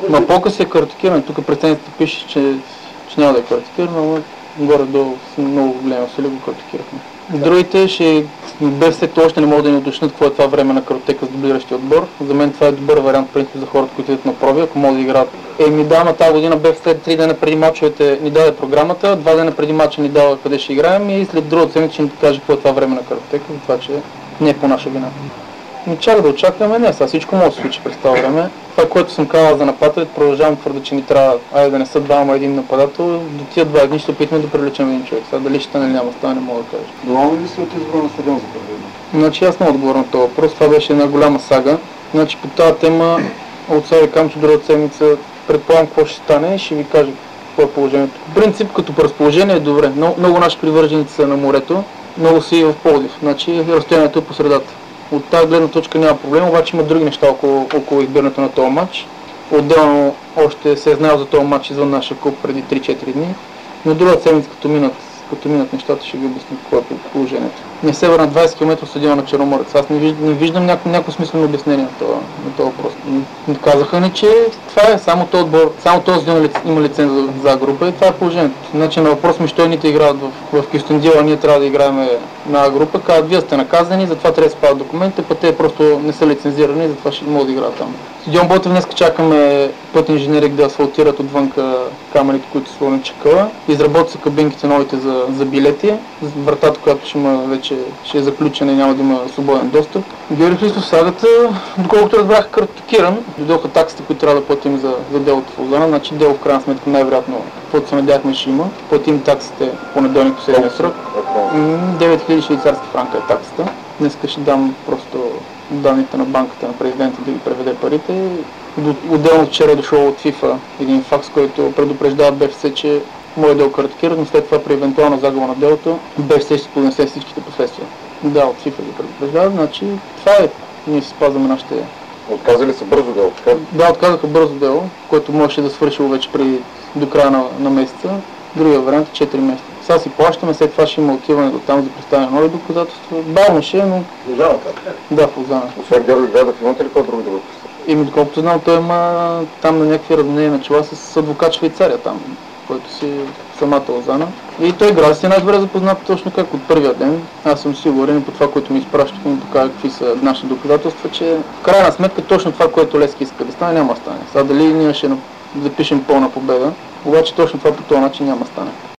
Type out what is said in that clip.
На полка си е картотекиран. Тук преценката пише, че няма да е картотекиран, но горе-долу с много големи усилия го картотекирахме. Другите БФС-то още не могат да ни уточнят какво е това време на картотека с дублиращия отбор. За мен това е добър вариант, в принцип, за хората, които идват на проби, ако могат да играят. Да, тази година БФС 3 дена преди мачовете ни даде програмата, 2 дена преди мача ни дава къде ще играем и след другата седмица ще ни каже какво е това време на картотека, за това, че не е по наша вина. Но чак да очакваме, не, сега всичко може да се случи през това време. Това, което съм казал за нападател, продължавам твърда, че ни трябва, да не са двама един нападател, до тия 2 дни ще опитаме да привлечем един човек. Сега дали ще стане или няма стане, не мога да кажа. Доволни ли си от избора на стадион за първи? Значи аз не отговоря на този въпрос, това беше една голяма сага. Значи по тази тема от сега ви казвам, че другата седмица предполагам какво ще стане и ще ви кажа какво е положението. В принцип, като по разположение е добре. Много наши привърженици са на морето, много са и в Пловдив. Значи разстоянието е по средата. От тази гледна точка няма проблем, обаче има други неща около избирането на този матч. Отделно още се е знаел за този матч извън нашия клуб преди 3-4 дни, но другата седмица, като минат нещата, ще ви обясня какво е положението. Не се върна 20 км от стадиона на Черноморец. Аз не виждам някакво смислено обяснение на този въпрос. Казаха ни, че това е само този отбор, само този стадион има лиценз за група и това е положението. Значи на въпрос ми, що едните играят в Кюстендил, а ние трябва да играем на група, казват, вие сте наказани, затова трябва да спадат документите, пък те просто не са лицензирани, затова ще могат да играят там. Стадион Ботев днес чакаме път инженерик да асфалтират отвънка камерите, които са сложени чекъла. Изработят са кабинките новите за билети. Вратата, която ще е заключена и няма да има свободен достъп. Георги Христов сагата, доколкото разбрах, картотекиран. Дойдоха таксите, които трябва да платим за делото в Лозана. Значи дело в крайна сметка най-вероятно, каквото се надяхме, ще има. Платим таксите понеделник последния срок. 9000 швейцарски франка е таксата. Днеска ще дам просто данните на банката на президента да ги преведе парите. Отделно вчера е дошъл от FIFA един факс, който предупреждава БФС, че може да картотекират, но след това при евентуална загуба на делото БФС ще понесе всичките последствия. Да, от FIFA ги предупреждава, значи това е. Ние си спазваме нашите... Отказали са бързо дело, така? Да, отказаха бързо дело, което можеше да свършило вече до края на месеца. Другия вариант е 4 месеца. Сега си плащаме, след това ще има отиване до там за представяне на нови доказателства. Бавно ще, но... Лозана, да, в Лозана. Освен Георги Гадов, имате ли по-други доказателства? Доколкото знам, той има там на някакви разменения начала с адвокат Швейцария там, който си в самата Лозана. И той град си най-добре запознат точно как от първия ден. Аз съм сигурен и по това, което ми изпращаха, ми показва какви са наши доказателства, че в крайна сметка точно това, което Левски иска да стане, няма да стане. Сега дали ние ще запишем пълна победа, обаче точно това по този начин няма да стане.